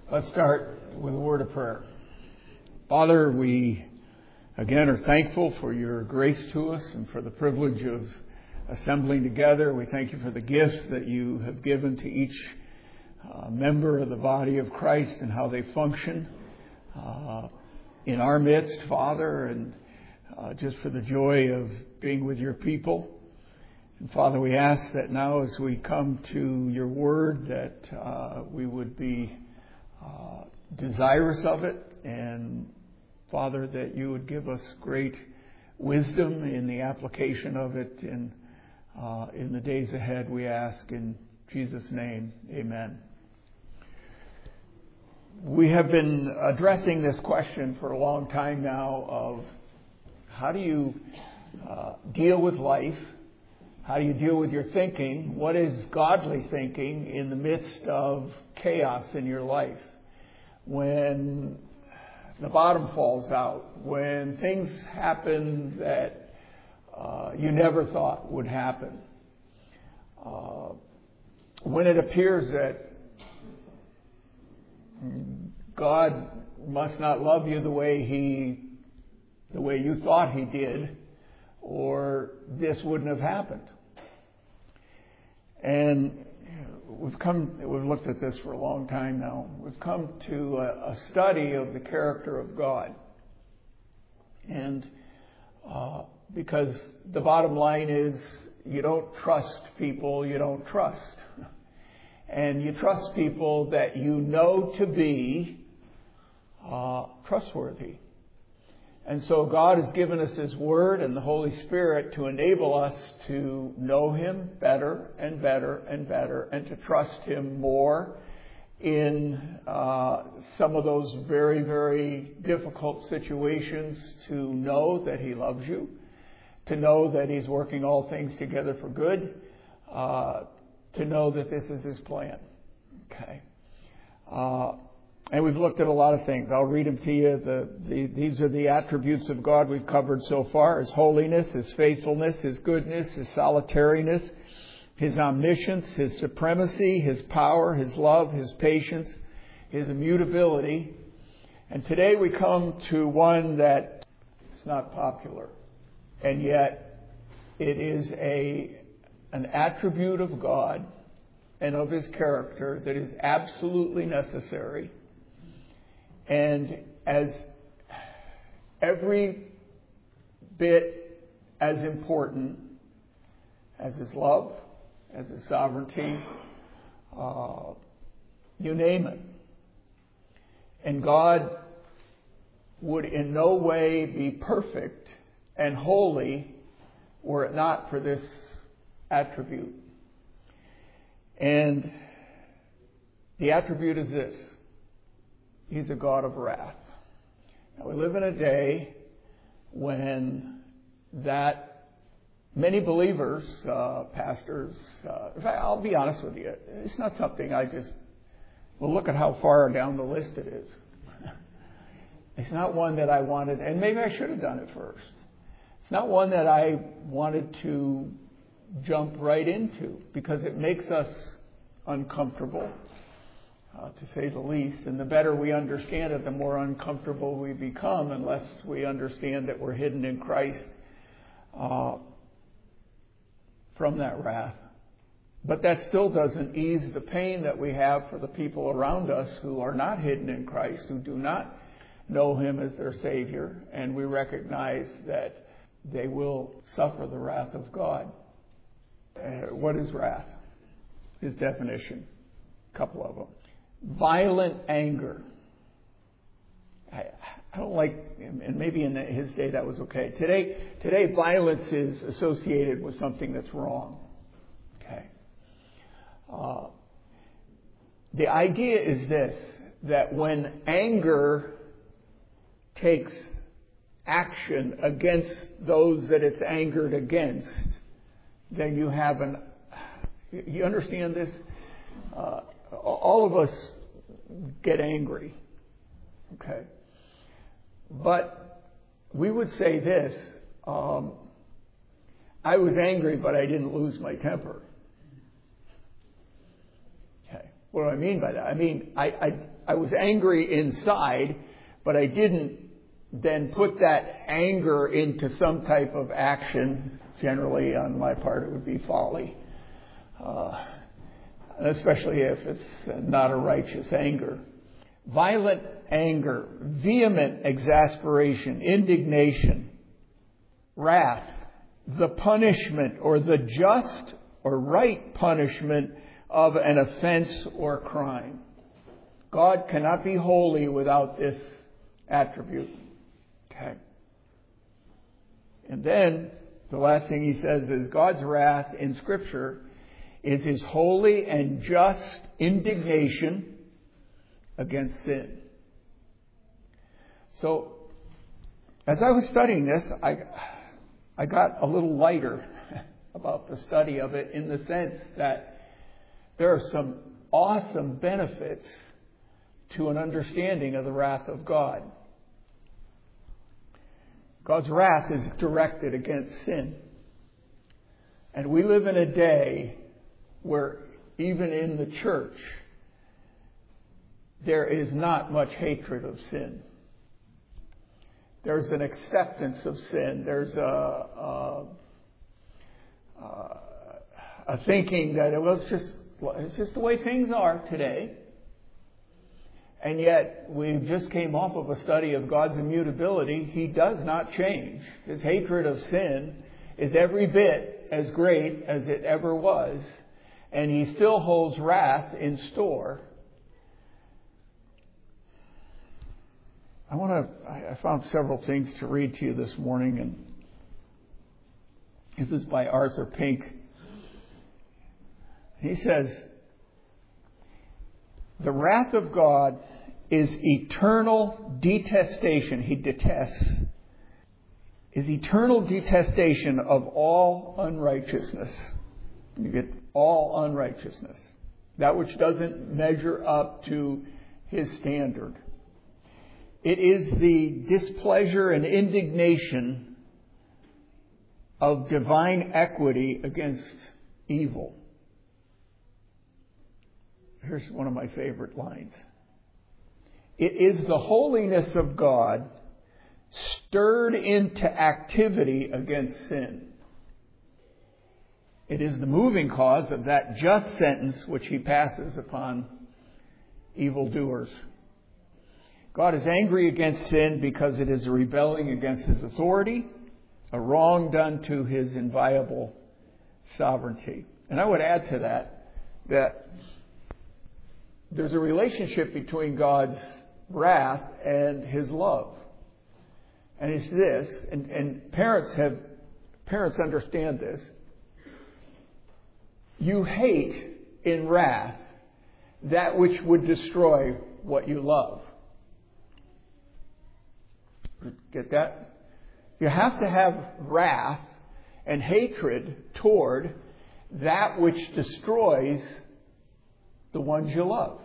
Let's start with a word of prayer. Father, we again are thankful for your grace to us and for the privilege of assembling together. We thank you for the gifts that you have given to each member of the body of Christ and how they function in our midst, Father, and just for the joy of being with your people. And Father, we ask that now as we come to your word that we would be desirous of it, and Father, that you would give us great wisdom in the application of it in the days ahead, we ask in Jesus' name, amen. We have been addressing this question for a long time now of how do you deal with life? How do you deal with your thinking? What is godly thinking in the midst of chaos in your life? When the bottom falls out, when things happen that you never thought would happen, when it appears that God must not love you the way you thought He did, or this wouldn't have happened. And we've looked at this for a long time now. We've come to a study of the character of God. And because the bottom line is you don't trust people you don't trust. And you trust people that you know to be trustworthy. And so God has given us His Word and the Holy Spirit to enable us to know Him better and better and better, and to trust Him more in some of those very, very difficult situations, to know that He loves you, to know that He's working all things together for good, to know that this is His plan. Okay. And we've looked at a lot of things. I'll read them to you. These are the attributes of God we've covered so far: His holiness, His faithfulness, His goodness, His solitariness, His omniscience, His supremacy, His power, His love, His patience, His immutability. And today we come to one that is not popular, and yet it is an attribute of God and of His character that is absolutely necessary, and as every bit as important as His love, as His sovereignty, you name it. And God would in no way be perfect and holy were it not for this attribute. And the attribute is this: He's a God of wrath. Now, we live in a day when that many believers, pastors, in fact, I'll be honest with you, it's not something well, look at how far down the list it is. It's not one that I wanted, and maybe I should have done it first. It's not one that I wanted to jump right into, because it makes us uncomfortable, to say the least. And the better we understand it, the more uncomfortable we become, unless we understand that we're hidden in Christ from that wrath. But that still doesn't ease the pain that we have for the people around us who are not hidden in Christ, who do not know Him as their Savior, and we recognize that they will suffer the wrath of God. What is wrath? His definition, a couple of them. Violent anger. I don't like, and maybe in his day that was okay. Today violence is associated with something that's wrong. Okay. The idea is this: that when anger takes action against those that it's angered against, then you have you understand this? All of us get angry. Okay. But we would say this: I was angry, but I didn't lose my temper. Okay. What do I mean by that? I mean, I was angry inside, but I didn't then put that anger into some type of action. Generally, on my part, it would be folly. Especially if it's not a righteous anger. Violent anger, vehement exasperation, indignation, wrath, the punishment or the just or right punishment of an offense or crime. God cannot be holy without this attribute. Okay. And then the last thing he says is God's wrath in Scripture is his holy and just indignation against sin. So, as I was studying this, I got a little lighter about the study of it in the sense that there are some awesome benefits to an understanding of the wrath of God. God's wrath is directed against sin. And we live in a day where even in the church, there is not much hatred of sin. There's an acceptance of sin. There's a thinking that it's just the way things are today. And yet, we just came off of a study of God's immutability. He does not change. His hatred of sin is every bit as great as it ever was. And he still holds wrath in store. I found several things to read to you this morning, and this is by Arthur Pink. He says, the wrath of God is eternal detestation. He detests. Is eternal detestation of all unrighteousness. You get all unrighteousness. That which doesn't measure up to his standard. It is the displeasure and indignation of divine equity against evil. Here's one of my favorite lines. It is the holiness of God stirred into activity against sin. It is the moving cause of that just sentence which he passes upon evildoers. God is angry against sin because it is a rebelling against his authority, a wrong done to his inviolable sovereignty. And I would add to that there's a relationship between God's wrath and his love. And it's this, and parents understand this. You hate in wrath that which would destroy what you love. Get that? You have to have wrath and hatred toward that which destroys the ones you love.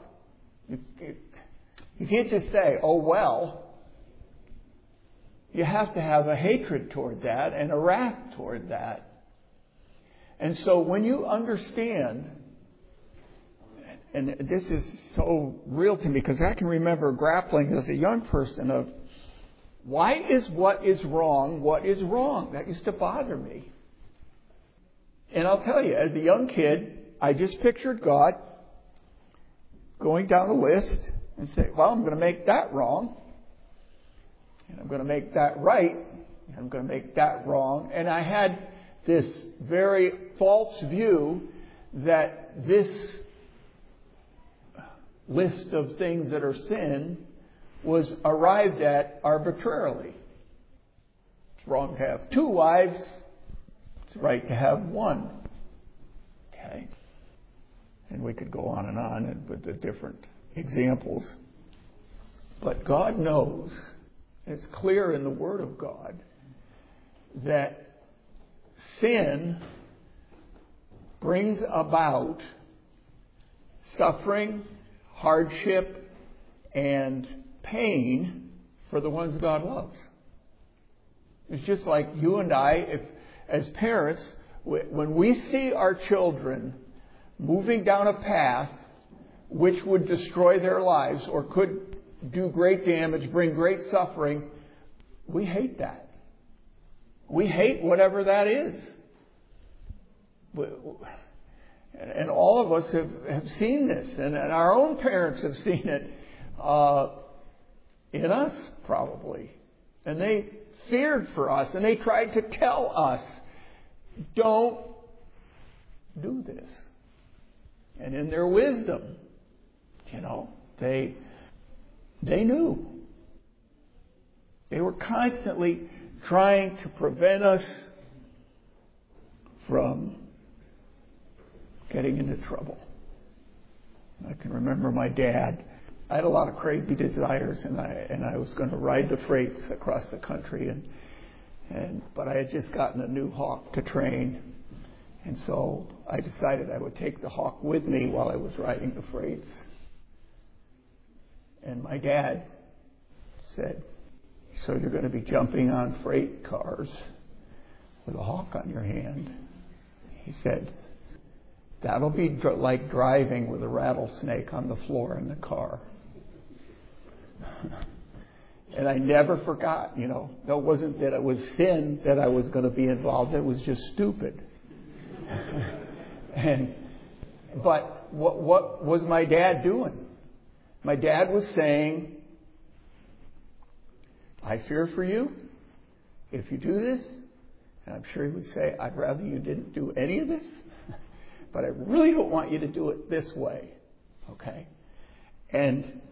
You can't just say, oh well. You have to have a hatred toward that and a wrath toward that. And so when you understand, and this is so real to me because I can remember grappling as a young person of, why is what is wrong what is wrong? That used to bother me. And I'll tell you, as a young kid, I just pictured God going down a list and say, well, I'm going to make that wrong. And I'm going to make that right. And I'm going to make that wrong. And I had this very false view that this list of things that are sin was arrived at arbitrarily. It's wrong to have 2 wives. It's right to have 1. Okay. And we could go on and with the different examples. But God knows, it's clear in the Word of God, that sin brings about suffering, hardship, and pain for the ones God loves. It's just like you and I, as parents, when we see our children moving down a path which would destroy their lives or could do great damage, bring great suffering, we hate that. We hate whatever that is. And all of us have seen this, and our own parents have seen it in us, probably. And they feared for us, and they tried to tell us, don't do this. And in their wisdom, they knew. They were constantly trying to prevent us from getting into trouble. I can remember my dad. I had a lot of crazy desires, and I was going to ride the freights across the country, but I had just gotten a new Hawk to train, and so I decided I would take the Hawk with me while I was riding the freights. And my dad said, "So you're going to be jumping on freight cars with a Hawk on your hand?" He said, "That'll be like driving with a rattlesnake on the floor in the car." And I never forgot, That wasn't that it was sin that I was going to be involved. It was just stupid. But what was my dad doing? My dad was saying, "I fear for you if you do this." And I'm sure he would say, "I'd rather you didn't do any of this. But I really don't want you to do it this way." Okay? And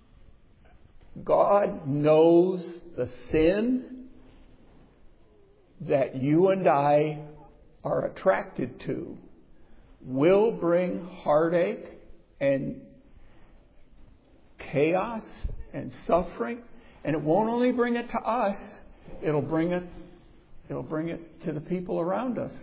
God knows the sin that you and I are attracted to will bring heartache and chaos and suffering. And it won't only bring it to us, it'll bring it to the people around us,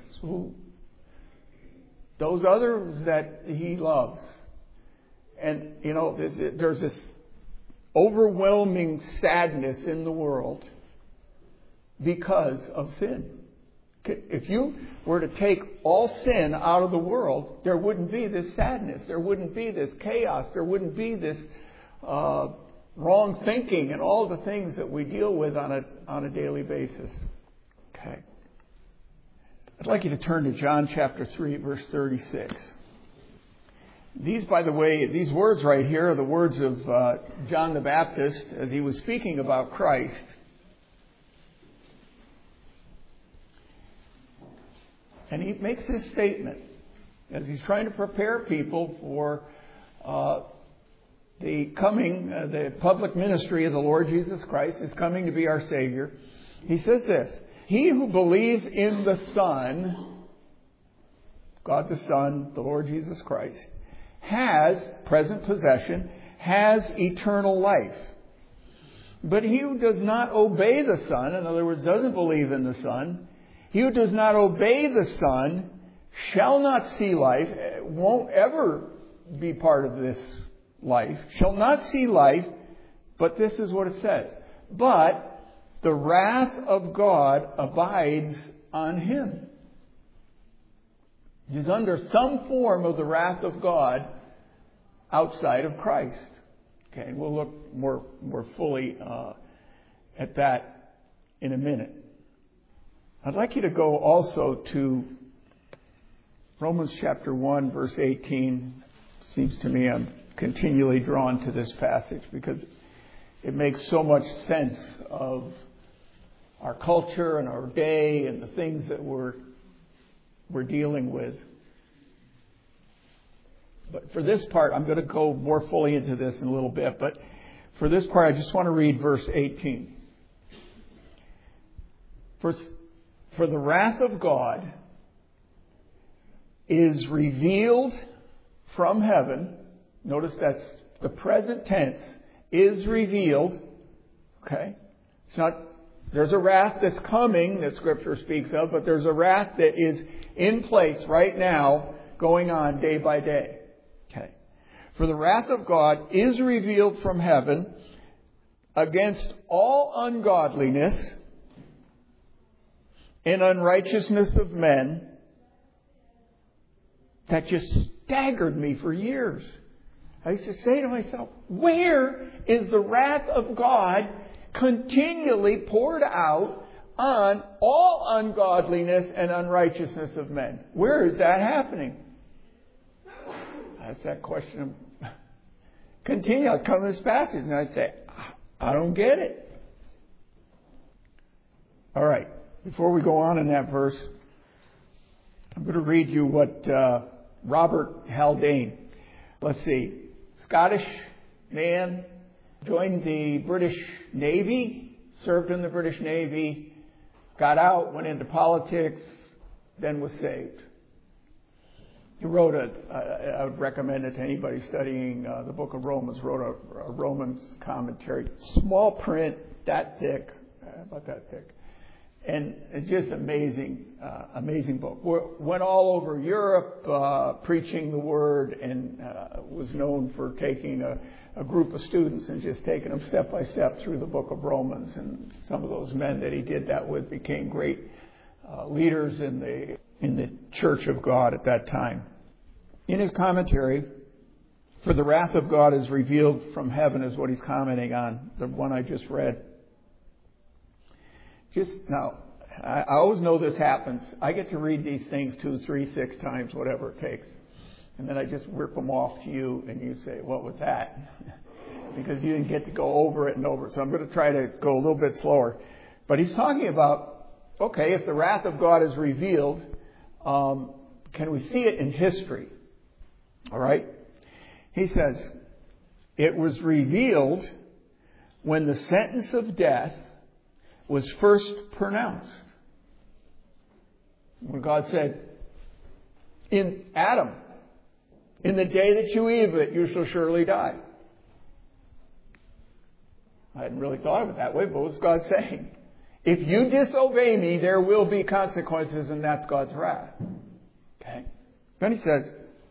those others that He loves. And, there's this overwhelming sadness in the world because of sin. If you were to take all sin out of the world, there wouldn't be this sadness. There wouldn't be this chaos. There wouldn't be this wrong thinking and all the things that we deal with on a daily basis. Okay. I'd like you to turn to John chapter 3, verse 36. These, by the way, these words right here are the words of John the Baptist as he was speaking about Christ. And he makes this statement as he's trying to prepare people for the public ministry of the Lord Jesus Christ is coming to be our Savior. He says this: "He who believes in the Son," God the Son, the Lord Jesus Christ, has present possession, has eternal life. But he who does not obey the Son," in other words, doesn't believe in the Son, "he who does not obey the Son shall not see life," won't ever be part of this life, "shall not see life," but this is what it says: "But the wrath of God abides on him." He's under some form of the wrath of God outside of Christ. Okay, and we'll look more fully at that in a minute. I'd like you to go also to Romans chapter 1, verse 18. Seems to me I'm continually drawn to this passage because it makes so much sense of our culture and our day and the things that we're dealing with. But for this part, I'm going to go more fully into this in a little bit. But for this part, I just want to read verse 18. For the wrath of God is revealed from heaven. Notice that's the present tense. Is revealed. Okay? It's not, there's a wrath that's coming that Scripture speaks of, but there's a wrath that is in place right now, going on day by day. Okay. For the wrath of God is revealed from heaven against all ungodliness and unrighteousness of men. That just staggered me for years. I used to say to myself, where is the wrath of God continually poured out on all ungodliness and unrighteousness of men? Where is that happening? That's that question. Continue. I'd come to this passage and I'd say, I don't get it. All right. Before we go on in that verse, I'm going to read you what Robert Haldane, let's see, Scottish man, joined the British Navy, served in the British Navy, got out, went into politics, then was saved. He wrote I would recommend it to anybody studying the book of Romans, wrote a Romans commentary, small print, that thick, about that thick. And it's just amazing book. Went all over Europe preaching the word, and was known for taking a group of students and just taking them step by step through the book of Romans. And some of those men that he did that with became great leaders in the church of God at that time. In his commentary, for the wrath of God is revealed from heaven, is what he's commenting on, the one I just read. Now, I always know this happens. I get to read these things 2, 3, 6 times, whatever it takes. And then I just rip them off to you, and you say, what was that? Because you didn't get to go over it and over it. So I'm going to try to go a little bit slower. But he's talking about, okay, if the wrath of God is revealed, can we see it in history? All right? He says, it was revealed when the sentence of death was first pronounced. When God said, in Adam, in the day that you eat of it, you shall surely die. I hadn't really thought of it that way, but what was God saying? If you disobey me, there will be consequences, and that's God's wrath. Okay? Then he says,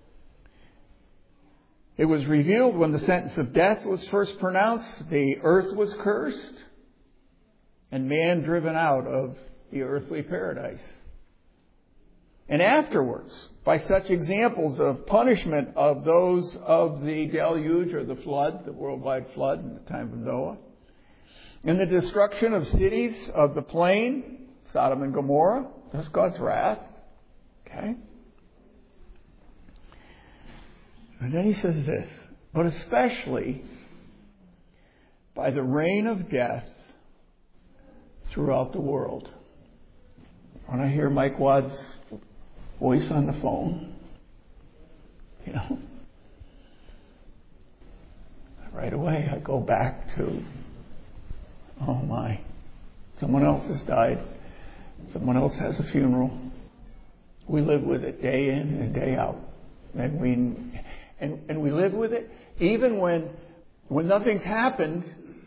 it was revealed when the sentence of death was first pronounced, the earth was cursed, and man driven out of the earthly paradise. And afterwards, by such examples of punishment of those of the deluge or the flood, the worldwide flood in the time of Noah, and the destruction of cities of the plain, Sodom and Gomorrah, that's God's wrath. Okay? And then he says this, but especially by the reign of death throughout the world. When I hear Mike Wadd's voice on the phone, right away I go back to, oh my, someone else has died. Someone else has a funeral. We live with it day in and day out. And we live with it even when nothing's happened.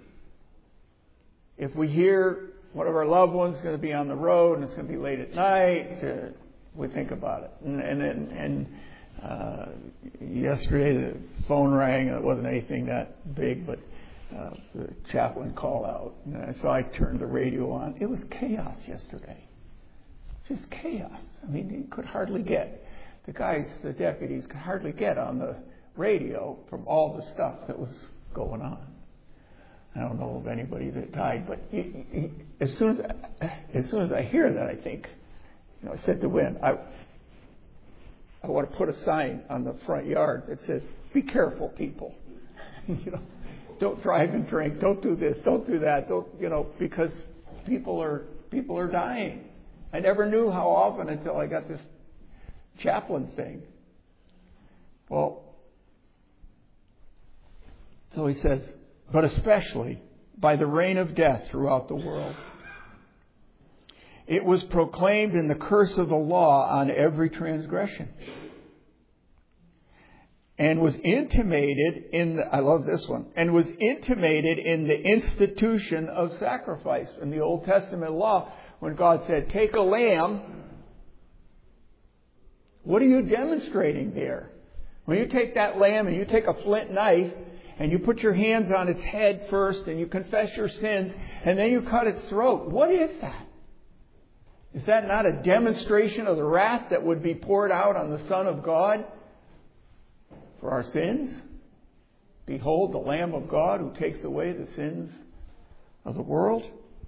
If we hear one of our loved ones is going to be on the road and it's going to be late at night, we think about it. And yesterday the phone rang and it wasn't anything that big, but the chaplain called out. And so I turned the radio on. It was chaos yesterday. Just chaos. I mean, you could hardly get. The deputies could hardly get on the radio from all the stuff that was going on. I don't know of anybody that died, but as soon as I hear that, I think, I said to Wynn, I want to put a sign on the front yard that says, "Be careful, people. Don't drive and drink. Don't do this. Don't do that. Because people are dying." I never knew how often until I got this chaplain thing. Well, so he says, but especially by the reign of death throughout the world. It was proclaimed in the curse of the law on every transgression. And was intimated I love this one, and was intimated in the institution of sacrifice. In the Old Testament law, when God said, take a lamb, what are you demonstrating there? When you take that lamb and you take a flint knife and you put your hands on its head first and you confess your sins and then you cut its throat, what is that? Is that not a demonstration of the wrath that would be poured out on the Son of God for our sins? Behold, the Lamb of God who takes away the sins of the world.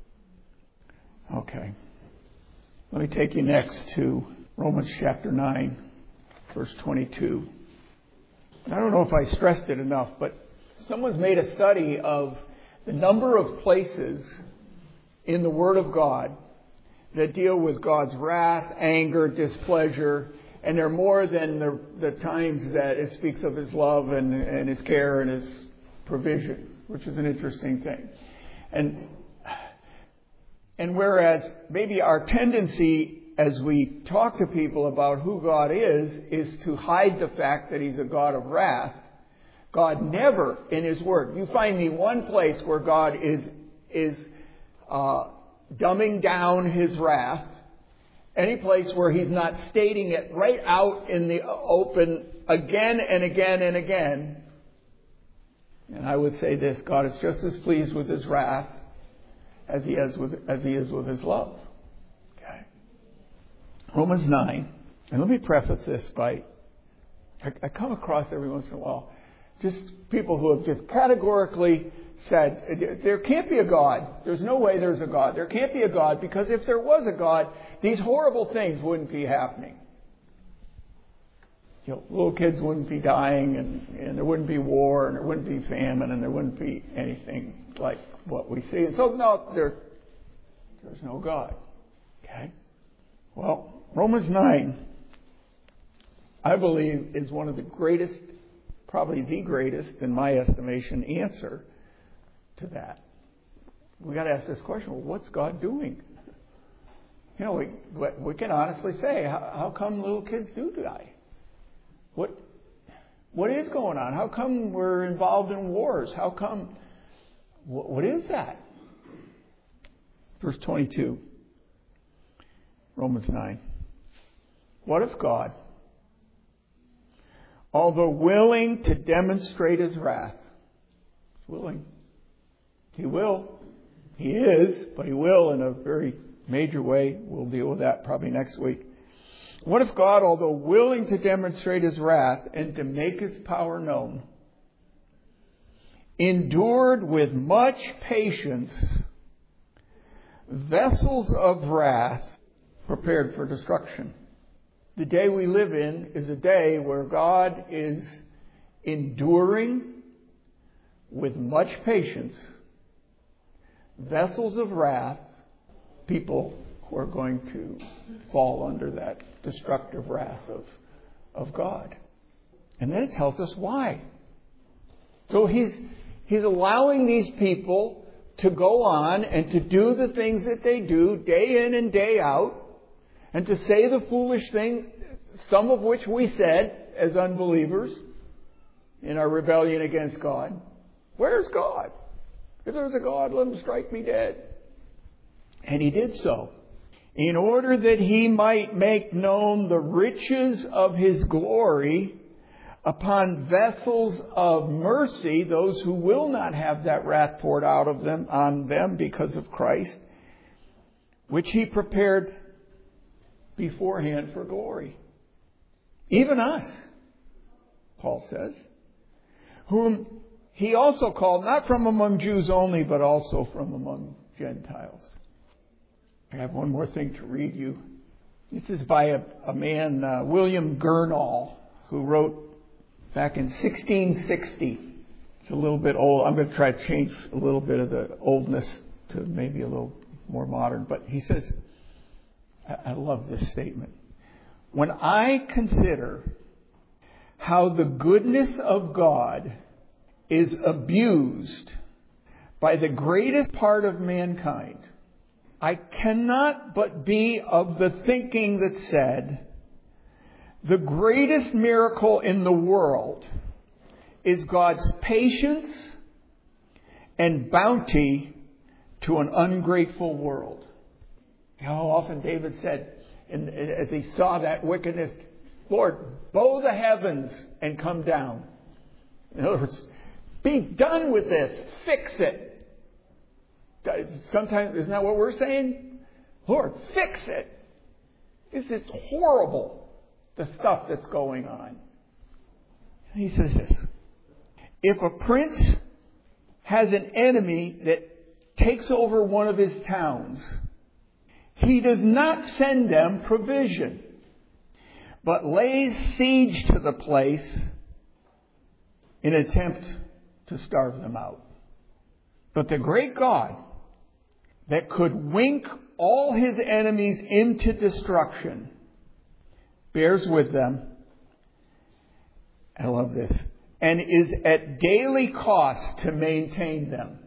Okay. Let me take you next to Romans chapter 9, verse 22. I don't know if I stressed it enough, but someone's made a study of the number of places in the Word of God that deal with God's wrath, anger, displeasure, and they're more than the times that it speaks of His love and His care and His provision, which is an interesting thing. And whereas maybe our tendency as we talk to people about who God is to hide the fact that He's a God of wrath, God never in His Word. You find me one place where God is dumbing down His wrath. Any place where He's not stating it right out in the open again and again and again. And I would say this: God is just as pleased with His wrath as He is with His love. Okay. Romans 9. And let me preface this by, I come across every once in a while just people who have just categorically said, there can't be a God. There's no way there's a God. There can't be a God, because if there was a God, these horrible things wouldn't be happening. Little kids wouldn't be dying, and there wouldn't be war, and there wouldn't be famine, and there wouldn't be anything like what we see. And so, no, there's no God. Okay? Well, Romans 9, I believe, is one of the greatest, probably the greatest, in my estimation, answer to that. We got to ask this question: well, what's God doing? We can honestly say, how come little kids do die? What is going on? How come we're involved in wars? How come? What is that? Verse 22, Romans 9. What if God, although willing to demonstrate His wrath, is willing? He will. He is, but He will in a very major way. We'll deal with that probably next week. What if God, although willing to demonstrate His wrath and to make His power known, endured with much patience vessels of wrath prepared for destruction? The day we live in is a day where God is enduring with much patience vessels of wrath, people who are going to fall under that destructive wrath of God. And then it tells us why. So He's allowing these people to go on and to do the things that they do day in and day out, and to say the foolish things, some of which we said as unbelievers in our rebellion against God. Where's God? If there's a God, let Him strike me dead. And He did so, in order that He might make known the riches of His glory upon vessels of mercy, those who will not have that wrath poured out of them on them because of Christ, which He prepared beforehand for glory. Even us, Paul says, whom He also called, not from among Jews only, but also from among Gentiles. I have one more thing to read you. This is by a man, William Gurnall, who wrote back in 1660. It's a little bit old. I'm going to try to change a little bit of the oldness to maybe a little more modern. But he says, I love this statement: when I consider how the goodness of God is abused by the greatest part of mankind, I cannot but be of the thinking that said, the greatest miracle in the world is God's patience and bounty to an ungrateful world. How often David said, as he saw that wickedness, Lord, bow the heavens and come down. In other words, be done with this. Fix it. Sometimes, isn't that what we're saying? Lord, fix it. This is horrible, the stuff that's going on. And he says this: If a prince has an enemy that takes over one of his towns, he does not send them provision, but lays siege to the place in an attempt to starve them out. But the great God that could wink all his enemies into destruction bears with them, I love this, and is at daily cost to maintain them.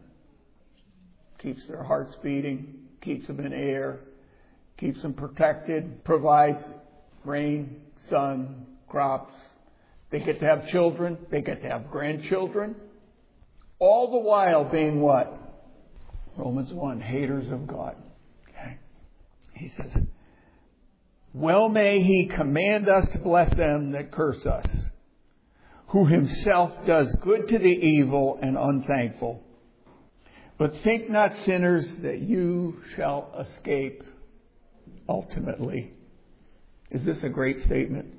Keeps their hearts beating, keeps them in air, keeps them protected, provides rain, sun, crops. They get to have children, they get to have grandchildren. All the while being what? Romans 1, haters of God. Okay. He says, well may he command us to bless them that curse us, who himself does good to the evil and unthankful. But think not, sinners, that you shall escape ultimately. Is this a great statement?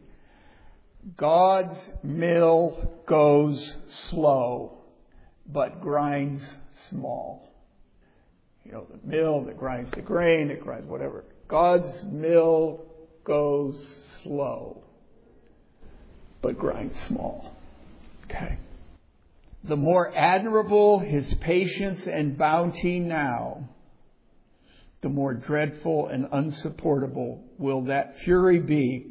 God's mill goes slow, but grinds small. You know, the mill that grinds the grain, it grinds whatever. God's mill goes slow, but grinds small. Okay. The more admirable his patience and bounty now, the more dreadful and unsupportable will that fury be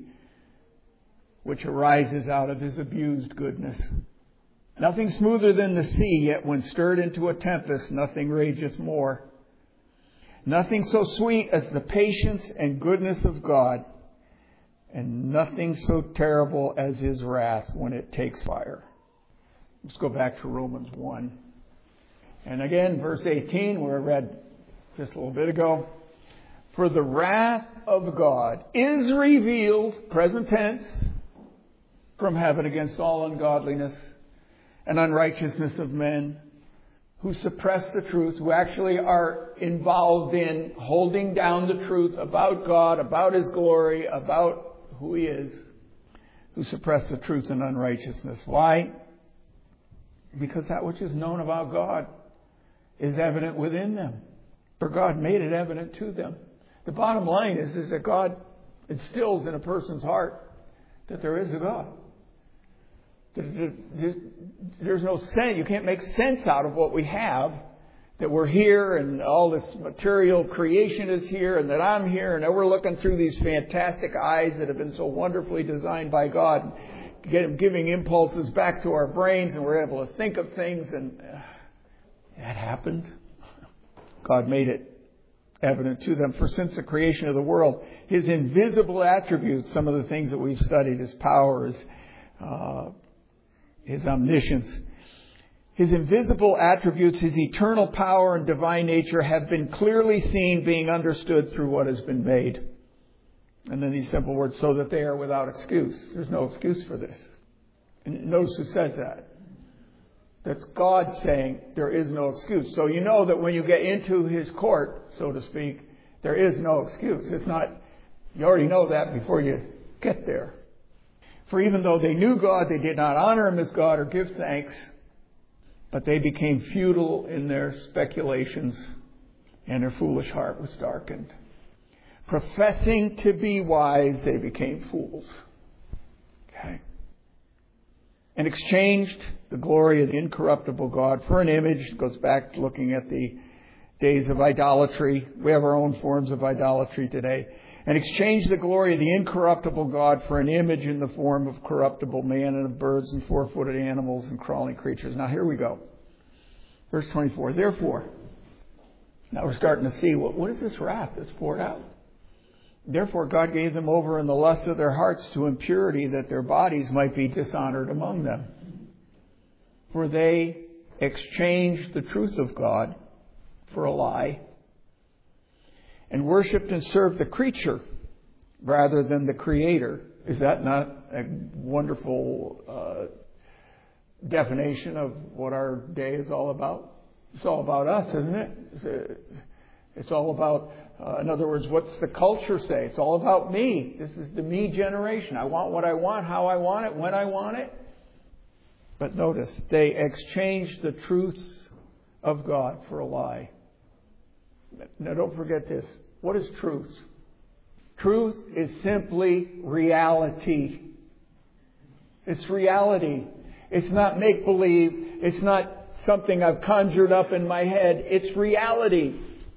which arises out of his abused goodness. Nothing smoother than the sea, yet when stirred into a tempest, nothing rageth more. Nothing so sweet as the patience and goodness of God, and nothing so terrible as his wrath when it takes fire. Let's go back to Romans 1. And again, verse 18, where I read just a little bit ago. For the wrath of God is revealed, present tense, from heaven against all ungodliness and unrighteousness of men who suppress the truth, who actually are involved in holding down the truth about God, about his glory, about who he is, who suppress the truth in unrighteousness. Why? Because that which is known about God is evident within them. For God made it evident to them. The bottom line is that God instills in a person's heart that there is a God. There's no sense. You can't make sense out of what we have. That we're here and all this material creation is here and that I'm here and that we're looking through these fantastic eyes that have been so wonderfully designed by God, giving impulses back to our brains, and we're able to think of things, and that happened. God made it evident to them. For since the creation of the world, his invisible attributes, some of the things that we've studied, his power, his omniscience, his invisible attributes, his eternal power and divine nature have been clearly seen, being understood through what has been made. And then these simple words, so that they are without excuse. There's no excuse for this. And notice who says that. That's God saying there is no excuse. So you know that when you get into his court, so to speak, there is no excuse. It's not, you already know that before you get there. For even though they knew God, they did not honor him as God or give thanks, but they became futile in their speculations, and their foolish heart was darkened. Professing to be wise, they became fools. Okay. And exchanged the glory of the incorruptible God for an image. It goes back to looking at the days of idolatry. We have our own forms of idolatry today. And exchanged the glory of the incorruptible God for an image in the form of corruptible man and of birds and four-footed animals and crawling creatures. Now here we go. Verse 24. Therefore, now we're starting to see what is this wrath that's poured out? Therefore, God gave them over in the lust of their hearts to impurity, that their bodies might be dishonored among them. For they exchanged the truth of God for a lie, and worshipped and served the creature rather than the Creator. Is that not a wonderful definition of what our day is all about? It's all about us, isn't it? It's all about, in other words, what's the culture say? It's all about me. This is the me generation. I want what I want, how I want it, when I want it. But notice, they exchanged the truths of God for a lie. Now don't forget this. What is truth? Truth is simply reality. It's reality. It's not make-believe. It's not something I've conjured up in my head. It's reality.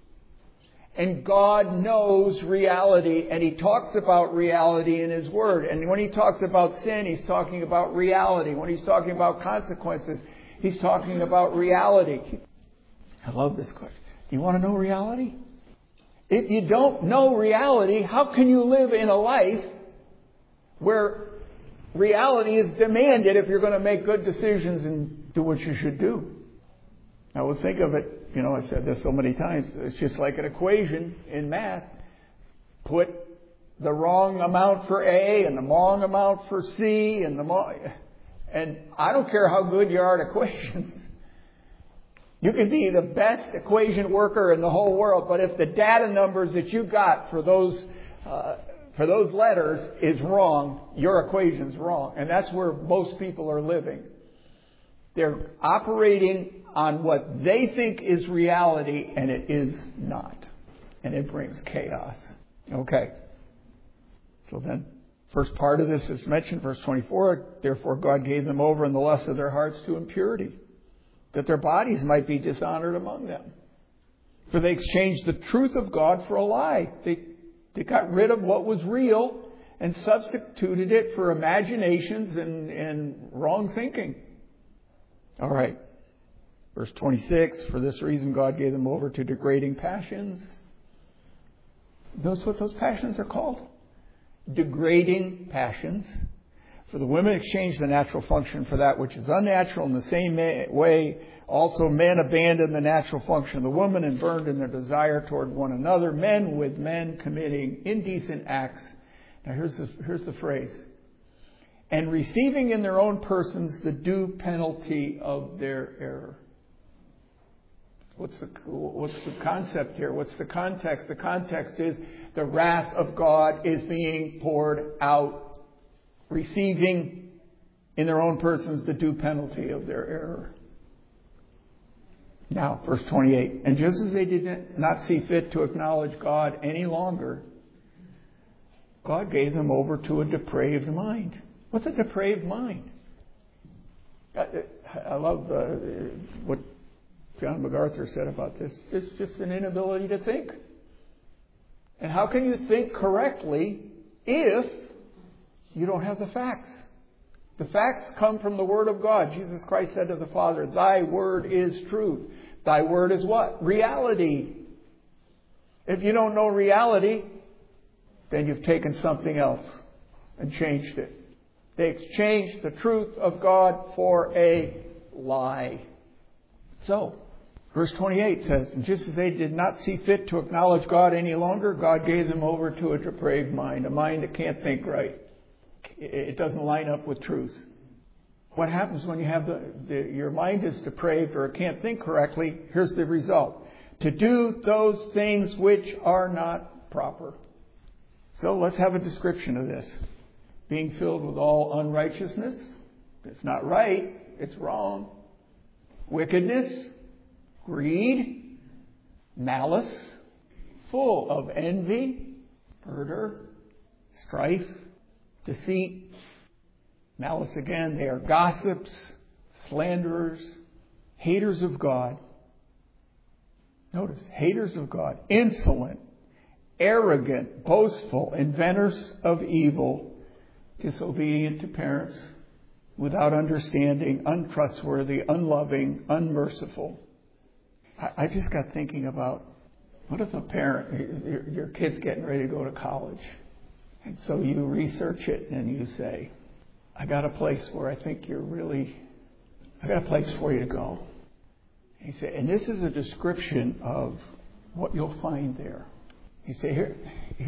And God knows reality, and He talks about reality in His Word. And when He talks about sin, He's talking about reality. When He's talking about consequences, He's talking about reality. I love this question. You want to know reality? If you don't know reality, how can you live in a life where reality is demanded if you're going to make good decisions and do what you should do? I always think of it, I said this so many times, it's just like an equation in math. Put the wrong amount for A and the wrong amount for C and I don't care how good you are at equations. You can be the best equation worker in the whole world, but if the data numbers that you got for those letters is wrong, your equation's wrong. And that's where most people are living. They're operating on what they think is reality, and it is not. And it brings chaos. Okay. So then, first part of this is mentioned, verse 24, therefore God gave them over in the lust of their hearts to impurity, that their bodies might be dishonored among them. For they exchanged the truth of God for a lie. They got rid of what was real and substituted it for imaginations and wrong thinking. All right. Verse 26, for this reason God gave them over to degrading passions. Notice what those passions are called? Degrading passions. For the women exchanged the natural function for that which is unnatural. In the same way, also men abandoned the natural function of the woman and burned in their desire toward one another. Men with men committing indecent acts. Now here's the phrase. And receiving in their own persons the due penalty of their error. What's the concept here? What's the context? The context is the wrath of God is being poured out, receiving in their own persons the due penalty of their error. Now, verse 28. And just as they did not see fit to acknowledge God any longer, God gave them over to a depraved mind. What's a depraved mind? I love what John MacArthur said about this. It's just an inability to think. And how can you think correctly if you don't have the facts? The facts come from the Word of God. Jesus Christ said to the Father, Thy Word is truth. Thy Word is what? Reality. If you don't know reality, then you've taken something else and changed it. They exchanged the truth of God for a lie. So, verse 28 says, and just as they did not see fit to acknowledge God any longer, God gave them over to a depraved mind, a mind that can't think right. It doesn't line up with truth. What happens when you have your mind is depraved or it can't think correctly? Here's the result. To do those things which are not proper. So let's have a description of this. Being filled with all unrighteousness. It's not right. It's wrong. Wickedness. Greed. Malice. Full of envy. Murder. Strife. Deceit. Malice again. They are gossips. Slanderers. Haters of God. Notice. Haters of God. Insolent. Arrogant. Boastful. Inventors of evil. Disobedient to parents, without understanding, untrustworthy, unloving, unmerciful. I just got thinking about, what if a parent, your kid's getting ready to go to college, and so you research it and you say, I got a place where I think I got a place for you to go. And you say, and this is a description of what you'll find there. You say,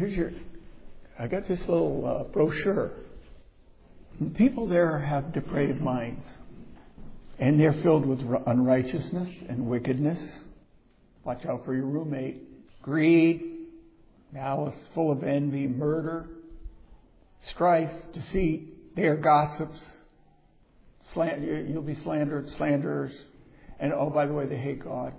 I got this little brochure. People there have depraved minds. And they're filled with unrighteousness and wickedness. Watch out for your roommate. Greed, malice, full of envy, murder, strife, deceit. They are gossips, You'll be slandered, slanderers. And oh, by the way, they hate God.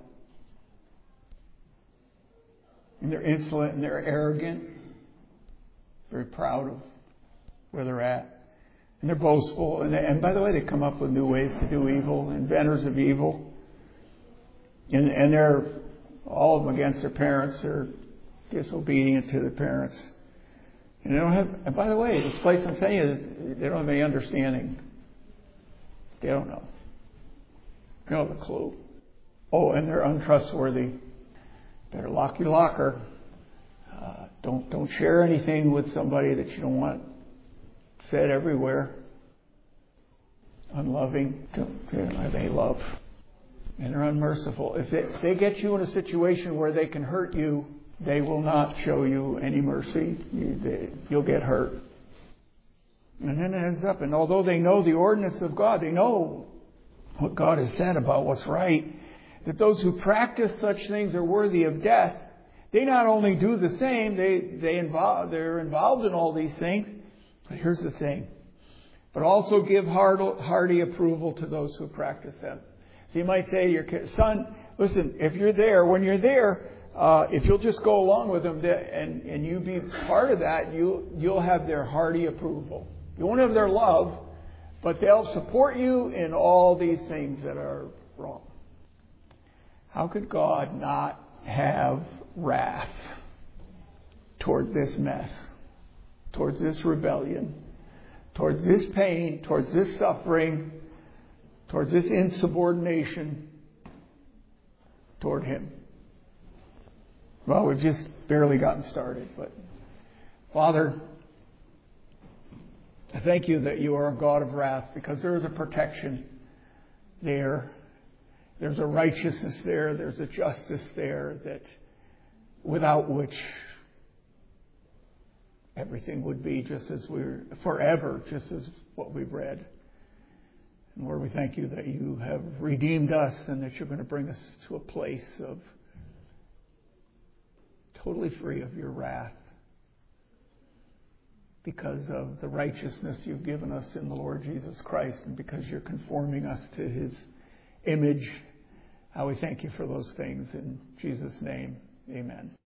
And they're insolent and they're arrogant. Very proud of where they're at. And they're boastful. And by the way, they come up with new ways to do evil, inventors of evil. And they're, all of them against their parents. They're disobedient to their parents. And they don't have, and by the way, this place I'm saying is, they don't have any understanding. They don't know. They don't have a clue. Oh, and they're untrustworthy. Better lock your locker. Don't share anything with somebody that you don't want said everywhere. Unloving. They don't have any love. And they're unmerciful. If they get you in a situation where they can hurt you, they will not show you any mercy. You'll get hurt. And then it ends up, and although they know the ordinance of God, they know what God has said about what's right, that those who practice such things are worthy of death. They not only do the same, they're involved in all these things. But here's the thing. But also give hearty approval to those who practice them. So you might say, your son, listen, if you're there, when you're there, if you'll just go along with them and you be part of that, you'll have their hearty approval. You won't have their love, but they'll support you in all these things that are wrong. How could God not have wrath toward this mess, towards this rebellion, towards this pain, towards this suffering, towards this insubordination toward Him? Well, we've just barely gotten started, but Father, I thank you that you are a God of wrath, because there is a protection there. There's a righteousness there. There's a justice there that without which everything would be just as we're forever, just as what we've read. And Lord, we thank you that you have redeemed us and that you're going to bring us to a place of totally free of your wrath because of the righteousness you've given us in the Lord Jesus Christ, and because you're conforming us to His image. How we thank you for those things. In Jesus' name, amen.